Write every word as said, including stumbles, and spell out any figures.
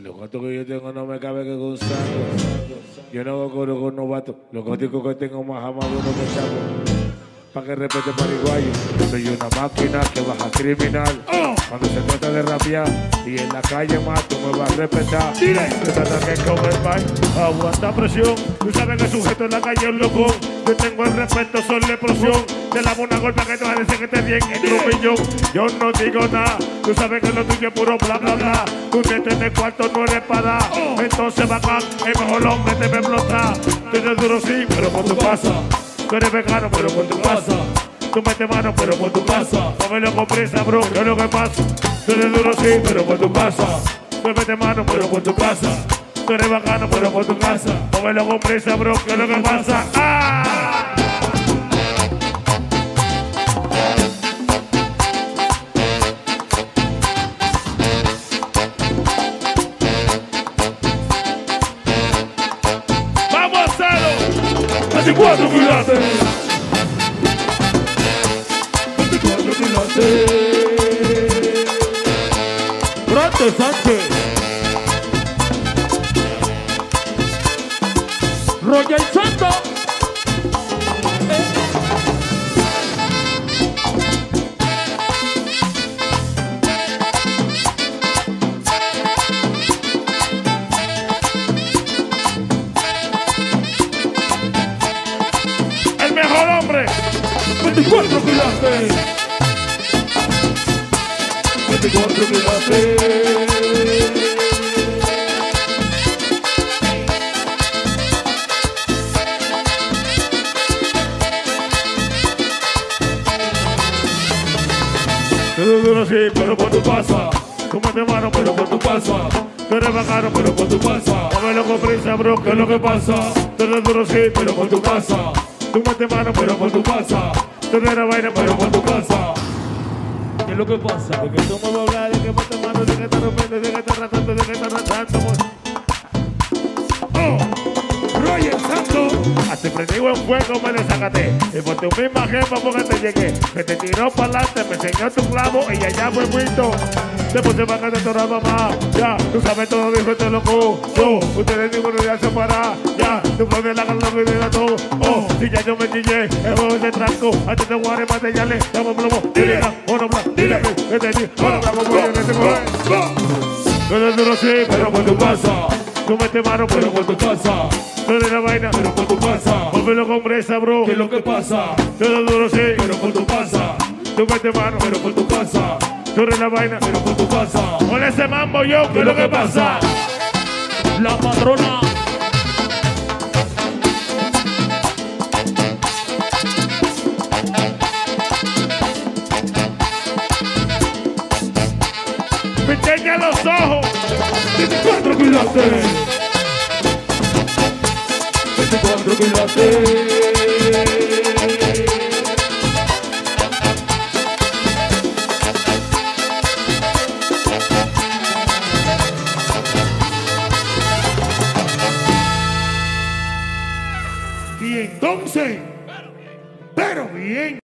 Los gatos que yo tengo no me cabe que con sangue. Yo no hago coro con novatos. Los góticos que tengo más amados no me chavo. Pa' que respete paraguayo. Soy una máquina que baja criminal. Oh. Cuando se trata de rapear y en la calle más tú me vas a respetar. Dile. Se trata que como el baile, aguanta presión. Tú sabes que el sujeto en la calle es un loco. Yo tengo el respeto, soy la explosión. Te lavo una golpe que te va a decir que estés bien en un millón. Yo no digo nada. Tú sabes que lo tuyo es puro bla bla bla. Tú te tienes cuarto, no eres para. Oh. Entonces bacán, el mejor hombre te va a explotar. Tú eres duro sí, pero por tu casa. Tú eres vegano, pero por tu casa. Tú metes mano, pero por tu casa. Cómelo con prisa, bro, ¿qué es lo que pasa? Tú eres duro, sí, pero por tu casa. Tú metes mano, pero por tu casa. Tú eres bacano, pero por tu casa. Cómelo con prisa, bro, ¿qué es lo que pasa? ¡Ah! ¡Vamos a hacerlo! veinticuatro quilates. veinticuatro quilates. Grande Sánchez. Roger Santos. El mejor hombre. veinticuatro quilates. veinticuatro quilates. Tú eres duro sí, pero por tu pasa. Tú metes mano, pero por tu pasa. Tú eres bacano, pero por tu pasa. Cómelo con prisa, bro, ¿qué es lo que pasa? Tú eres duro sí, pero por tu casa. Tú metes mano, pero por tu casa. Tú eres vaina, pero por tu casa. ¿Qué es lo que pasa? Porque tú me vas a hablar de que metes mano, de que estás rompiendo, de que estás ratando, de que estás ratando. ¡Oh! Roger Santos. Hasta prendido en fuego me desacaté. Y por tu misma jefa porque te llegué. Que te tiró para adelante, me enseñó tu clavo y allá fue muerto. Después se va a quedar toda mamá. Ya, tú sabes todo, dijo este loco. Yo, ustedes ninguno ya se para. Ya, tú puedes la gana que de todo. Oh, si ya yo me chillé, el juego de tranco. Antes de jugar en materiales, damos plomo. Dile, bueno, dile, que te digo, bueno, como voy en este juego. Tú eres duro sí, pero por tu casa. Tú metes mano, pero por tu casa. Tú eres la vaina, pero por tu casa. Volvelo con presa, bro. ¿Qué es lo que pasa? Tú eres duro sí, pero por tu casa. Tú metes mano, pero por tu casa. Tú eres la vaina, pero por tu casa. Con ese mambo yo, ¿qué es lo que pasa? La patrona. Me enseña los ojos. veinticuatro quilates. veinticuatro quilates. Y entonces, pero bien.